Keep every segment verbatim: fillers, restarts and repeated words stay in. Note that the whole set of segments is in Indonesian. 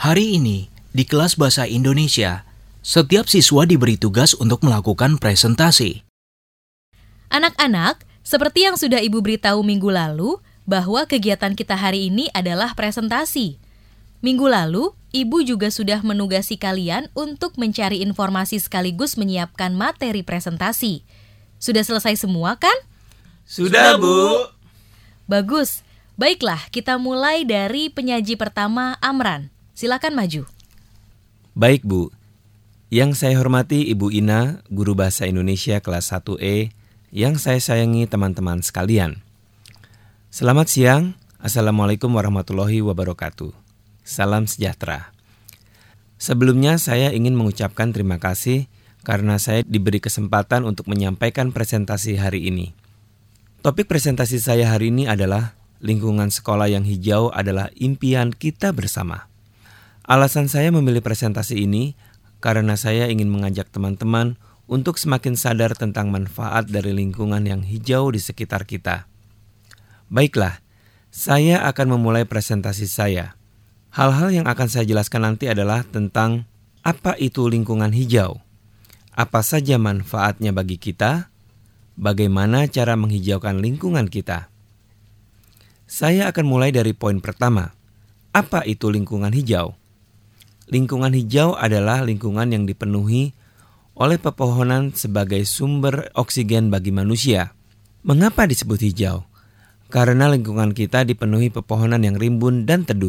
Hari ini, di kelas Bahasa Indonesia, setiap siswa diberi tugas untuk melakukan presentasi. Anak-anak, seperti yang sudah Ibu beritahu minggu lalu, bahwa kegiatan kita hari ini adalah presentasi. Minggu lalu, Ibu juga sudah menugasi kalian untuk mencari informasi sekaligus menyiapkan materi presentasi. Sudah selesai semua kan? Sudah, Bu. Bagus. Baiklah, kita mulai dari penyaji pertama, Amran. Silakan maju. Baik, Bu. Yang saya hormati Ibu Ina, Guru Bahasa Indonesia kelas satu E, yang saya sayangi teman-teman sekalian. Selamat siang. Assalamualaikum warahmatullahi wabarakatuh. Salam sejahtera. Sebelumnya saya ingin mengucapkan terima kasih karena saya diberi kesempatan untuk menyampaikan presentasi hari ini. Topik presentasi saya hari ini adalah lingkungan sekolah yang hijau adalah impian kita bersama. Alasan saya memilih presentasi ini karena saya ingin mengajak teman-teman untuk semakin sadar tentang manfaat dari lingkungan yang hijau di sekitar kita. Baiklah, saya akan memulai presentasi saya. Hal-hal yang akan saya jelaskan nanti adalah tentang apa itu lingkungan hijau, apa saja manfaatnya bagi kita, bagaimana cara menghijaukan lingkungan kita. Saya akan mulai dari poin pertama. Apa itu lingkungan hijau? Lingkungan hijau adalah lingkungan yang dipenuhi oleh pepohonan sebagai sumber oksigen bagi manusia. Mengapa disebut hijau? Karena lingkungan kita dipenuhi pepohonan yang rimbun dan teduh.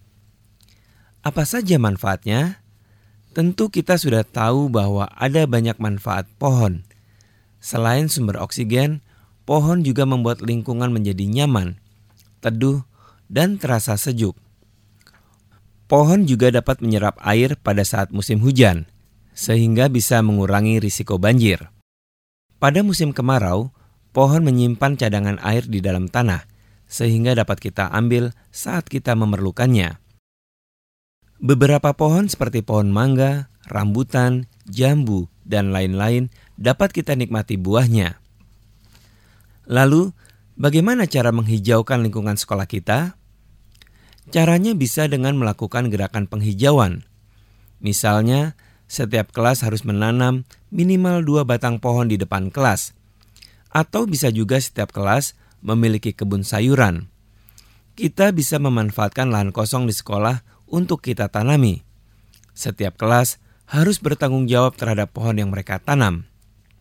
Apa saja manfaatnya? Tentu kita sudah tahu bahwa ada banyak manfaat pohon. Selain sumber oksigen, pohon juga membuat lingkungan menjadi nyaman, teduh, dan terasa sejuk. Pohon juga dapat menyerap air pada saat musim hujan, sehingga bisa mengurangi risiko banjir. Pada musim kemarau, pohon menyimpan cadangan air di dalam tanah, sehingga dapat kita ambil saat kita memerlukannya. Beberapa pohon seperti pohon mangga, rambutan, jambu, dan lain-lain dapat kita nikmati buahnya. Lalu, bagaimana cara menghijaukan lingkungan sekolah kita? Caranya bisa dengan melakukan gerakan penghijauan. Misalnya, setiap kelas harus menanam minimal dua batang pohon di depan kelas. Atau bisa juga setiap kelas memiliki kebun sayuran. Kita bisa memanfaatkan lahan kosong di sekolah untuk kita tanami. Setiap kelas harus bertanggung jawab terhadap pohon yang mereka tanam.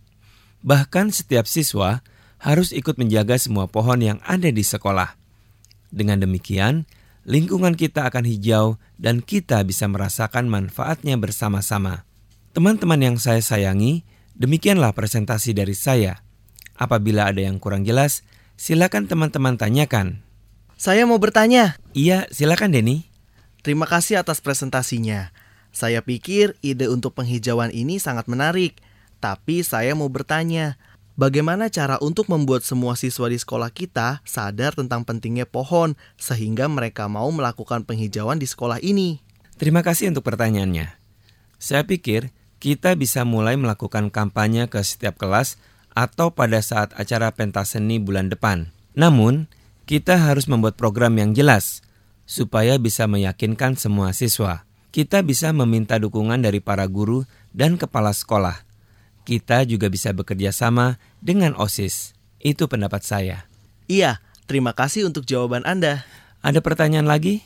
Bahkan setiap siswa harus ikut menjaga semua pohon yang ada di sekolah. Dengan demikian, lingkungan kita akan hijau dan kita bisa merasakan manfaatnya bersama-sama. Teman-teman yang saya sayangi, demikianlah presentasi dari saya. Apabila ada yang kurang jelas, silakan teman-teman tanyakan. Saya mau bertanya. Iya, silakan Denny. Terima kasih atas presentasinya. Saya pikir ide untuk penghijauan ini sangat menarik. Tapi saya mau bertanya, bagaimana cara untuk membuat semua siswa di sekolah kita sadar tentang pentingnya pohon sehingga mereka mau melakukan penghijauan di sekolah ini? Terima kasih untuk pertanyaannya. Saya pikir kita bisa mulai melakukan kampanye ke setiap kelas atau pada saat acara pentas seni bulan depan. Namun, kita harus membuat program yang jelas supaya bisa meyakinkan semua siswa. Kita bisa meminta dukungan dari para guru dan kepala sekolah. Kita juga bisa bekerja sama dengan OSIS. Itu pendapat saya. Iya, terima kasih untuk jawaban Anda. Ada pertanyaan lagi?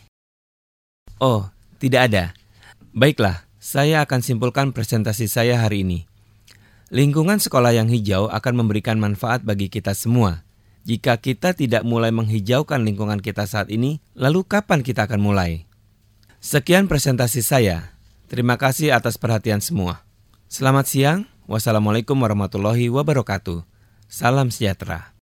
Oh, tidak ada. Baiklah, saya akan simpulkan presentasi saya hari ini. Lingkungan sekolah yang hijau akan memberikan manfaat bagi kita semua. Jika kita tidak mulai menghijaukan lingkungan kita saat ini, lalu kapan kita akan mulai? Sekian presentasi saya. Terima kasih atas perhatian semua. Selamat siang. Wassalamualaikum warahmatullahi wabarakatuh. Salam sejahtera.